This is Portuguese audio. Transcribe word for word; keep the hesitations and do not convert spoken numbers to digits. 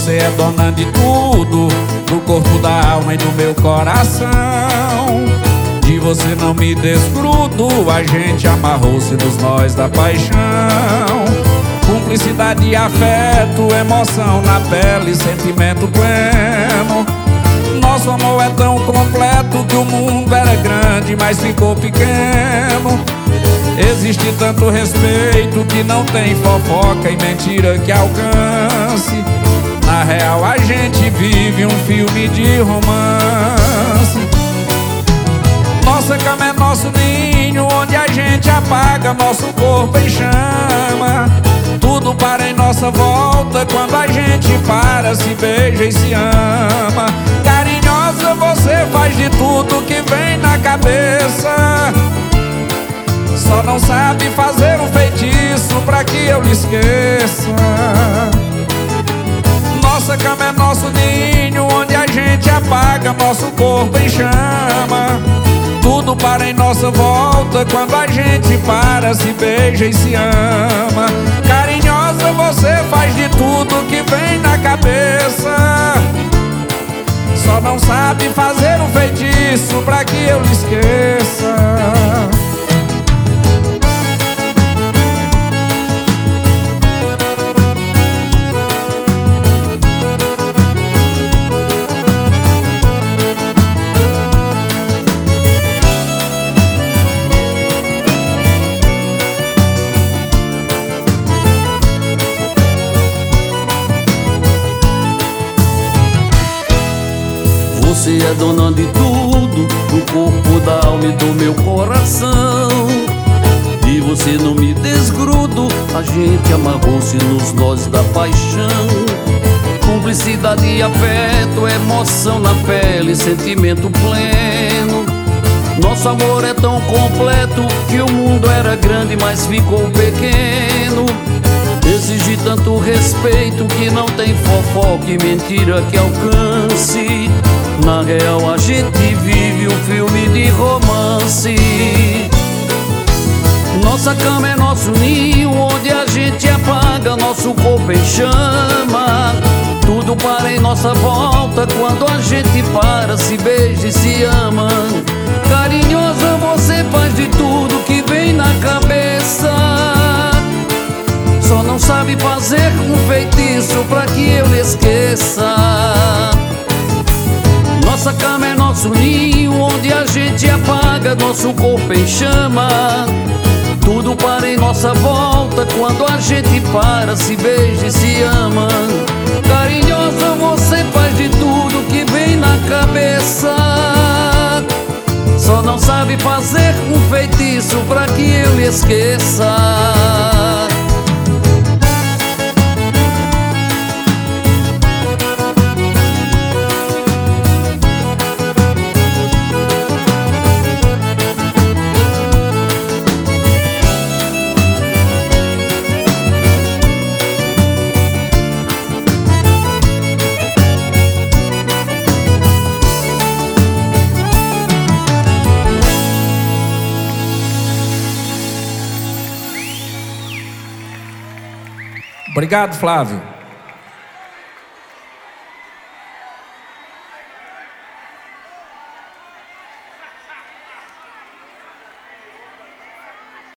você é dona de tudo, do corpo, da alma e do meu coração. De você não me desgrudo, a gente amarrou-se nos nós da paixão. Cumplicidade e afeto, emoção na pele, sentimento pleno. Nosso amor é tão completo que o mundo era grande, mas ficou pequeno. Existe tanto respeito que não tem fofoca e mentira que alcance. Na real a gente vive um filme de romance. Nossa cama é nosso ninho, onde a gente apaga nosso corpo em chama. Tudo para em nossa volta quando a gente para, se beija e se ama. Carinhosa, você faz de tudo que vem na cabeça. Só não sabe fazer um feitiço pra que eu lhe esqueça. Nossa cama é nosso ninho, onde a gente apaga nosso corpo em chama. Tudo para em nossa volta quando a gente para, se beija e se ama. Carinhosa, você faz de tudo que vem na cabeça. Só não sabe fazer um feitiço pra que eu lhe esqueça. Você é dona de tudo, do corpo, da alma e do meu coração. E você não me desgrudo, a gente amarrou-se nos nós da paixão. Cumplicidade e afeto, emoção na pele, sentimento pleno. Nosso amor é tão completo que o mundo era grande, mas ficou pequeno. Exige tanto respeito que não tem fofoca e mentira que alcance. Na real a gente vive um filme de romance. Nossa cama é nosso ninho, onde a gente apaga nosso corpo em chama. Tudo para em nossa volta quando a gente para, se beija e se ama. Carinhosa, você faz de tudo que vem na cabeça. Só não sabe fazer um feitiço pra que eu lhe esqueça. Nossa cama é nosso ninho, onde a gente apaga nosso corpo em chama. Tudo para em nossa volta quando a gente para, se beija e se ama. Carinhosa, você faz de tudo que vem na cabeça. Só não sabe fazer um feitiço pra que eu lhe esqueça. Obrigado, Flávio.